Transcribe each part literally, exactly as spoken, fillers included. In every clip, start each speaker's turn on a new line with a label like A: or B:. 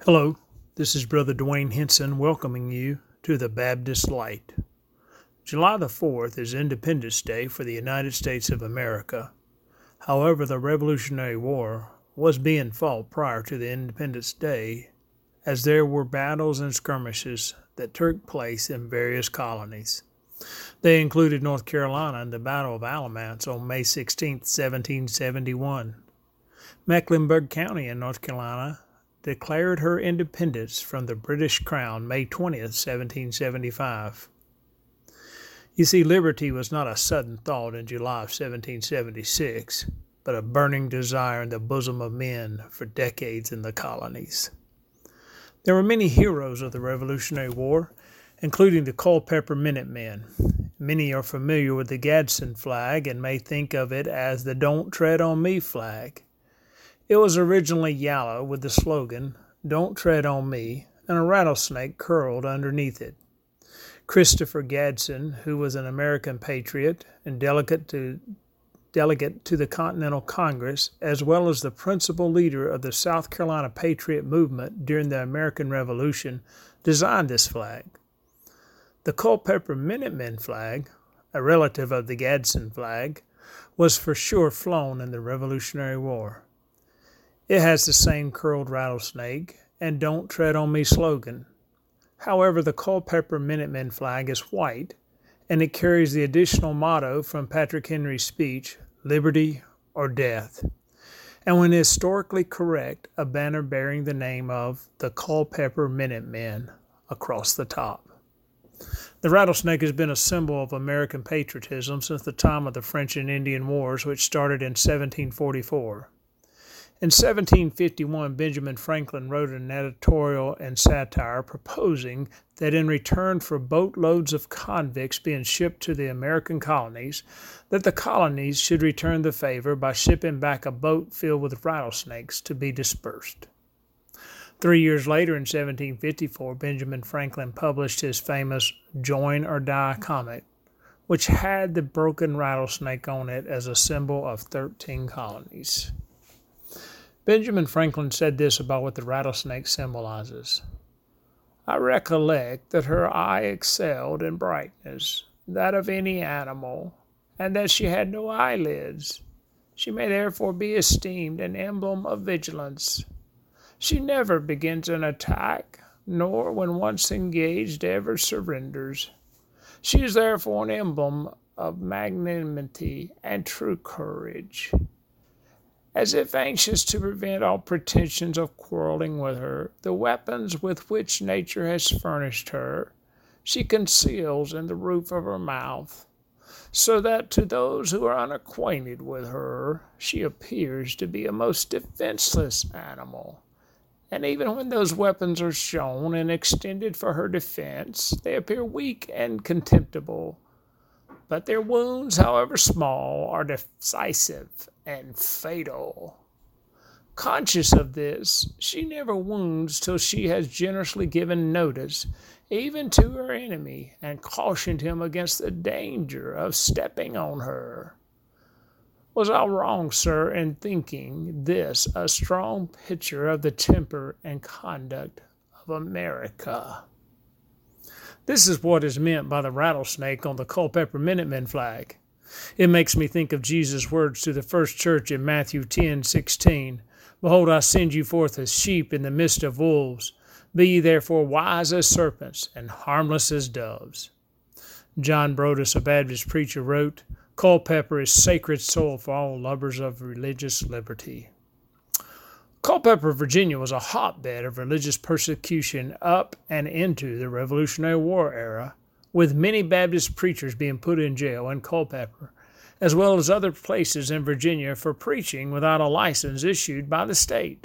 A: Hello, this is Brother Dwayne Henson welcoming you to the Baptist Light. July the fourth is Independence Day for the United States of America. However, the Revolutionary War was being fought prior to the Independence Day, as there were battles and skirmishes that took place in various colonies. They included North Carolina and the Battle of Alamance on May sixteenth, seventeen seventy-one. Mecklenburg County in North Carolina declared her independence from the British Crown May twentieth, seventeen seventy-five. You see, liberty was not a sudden thought in July of seventeen seventy-six, but a burning desire in the bosom of men for decades in the colonies. There were many heroes of the Revolutionary War, including the Culpeper Minutemen. Many are familiar with the Gadsden flag and may think of it as the Don't Tread on Me flag. It was originally yellow with the slogan, "Don't Tread on Me," and a rattlesnake curled underneath it. Christopher Gadsden, who was an American patriot and delegate to, delegate to the Continental Congress, as well as the principal leader of the South Carolina Patriot movement during the American Revolution, designed this flag. The Culpeper Minutemen flag, a relative of the Gadsden flag, was for sure flown in the Revolutionary War. It has the same curled rattlesnake and "Don't Tread on Me" slogan. However, the Culpeper Minutemen flag is white, and it carries the additional motto from Patrick Henry's speech, "Liberty or Death," and when historically correct, a banner bearing the name of the Culpeper Minutemen across the top. The rattlesnake has been a symbol of American patriotism since the time of the French and Indian Wars, which started in seventeen forty-four. In seventeen fifty-one, Benjamin Franklin wrote an editorial and satire proposing that in return for boatloads of convicts being shipped to the American colonies, that the colonies should return the favor by shipping back a boat filled with rattlesnakes to be dispersed. Three years later, in seventeen fifty-four, Benjamin Franklin published his famous Join or Die comic, which had the broken rattlesnake on it as a symbol of thirteen colonies. Benjamin Franklin said this about what the rattlesnake symbolizes. "I recollect that her eye excelled in brightness that of any animal, and that she had no eyelids. She may therefore be esteemed an emblem of vigilance. She never begins an attack, nor when once engaged ever surrenders. She is therefore an emblem of magnanimity and true courage. As if anxious to prevent all pretensions of quarreling with her, the weapons with which nature has furnished her, she conceals in the roof of her mouth, so that to those who are unacquainted with her, she appears to be a most defenseless animal. And even when those weapons are shown and extended for her defense, they appear weak and contemptible. But their wounds, however small, are decisive and fatal. Conscious of this, she never wounds till she has generously given notice, even to her enemy, and cautioned him against the danger of stepping on her. Was I wrong, sir, in thinking this a strong picture of the temper and conduct of America?" This is what is meant by the rattlesnake on the Culpeper Minutemen flag. It makes me think of Jesus' words to the first church in Matthew ten sixteen. "Behold, I send you forth as sheep in the midst of wolves. Be ye therefore wise as serpents and harmless as doves." John Brodus, a Baptist preacher, wrote, "Culpeper is sacred soil for all lovers of religious liberty." Culpeper, Virginia was a hotbed of religious persecution up and into the Revolutionary War era, with many Baptist preachers being put in jail in Culpeper, as well as other places in Virginia for preaching without a license issued by the state.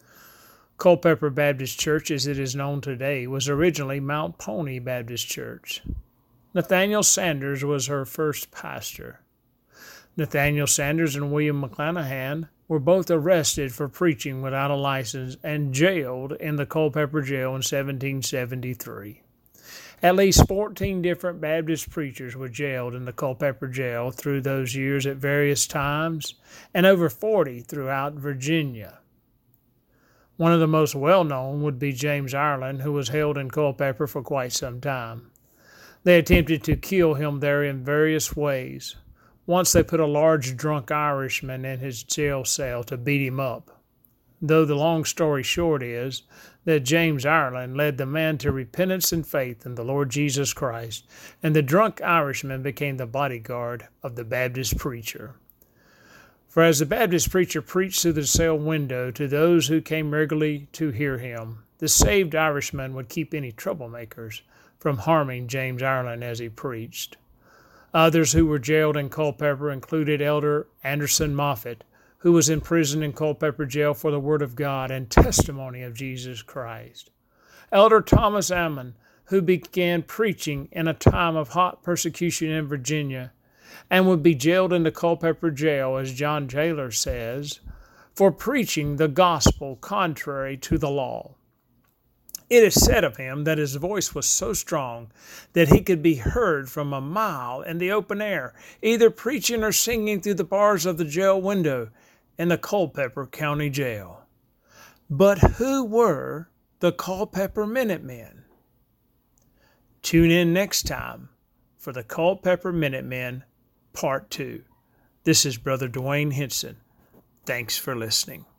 A: Culpeper Baptist Church, as it is known today, was originally Mount Pony Baptist Church. Nathaniel Sanders was her first pastor. Nathaniel Sanders and William McClanahan were both arrested for preaching without a license and jailed in the Culpeper jail in seventeen seventy-three. At least fourteen different Baptist preachers were jailed in the Culpeper jail through those years at various times, and over forty throughout Virginia. One of the most well-known would be James Ireland, who was held in Culpeper for quite some time. They attempted to kill him there in various ways. Once they put a large drunk Irishman in his jail cell to beat him up. Though the long story short is that James Ireland led the man to repentance and faith in the Lord Jesus Christ, and the drunk Irishman became the bodyguard of the Baptist preacher. For as the Baptist preacher preached through the cell window to those who came regularly to hear him, the saved Irishman would keep any troublemakers from harming James Ireland as he preached. Others who were jailed in Culpeper included Elder Anderson Moffat, who was in prison in Culpeper jail for the Word of God and testimony of Jesus Christ. Elder Thomas Ammon, who began preaching in a time of hot persecution in Virginia, and would be jailed in the Culpeper jail, as John Taylor says, for preaching the gospel contrary to the law. It is said of him that his voice was so strong that he could be heard from a mile in the open air, either preaching or singing through the bars of the jail window in the Culpeper County Jail. But who were the Culpeper Minutemen? Tune in next time for the Culpeper Minutemen Part two. This is Brother Dwayne Hinson. Thanks for listening.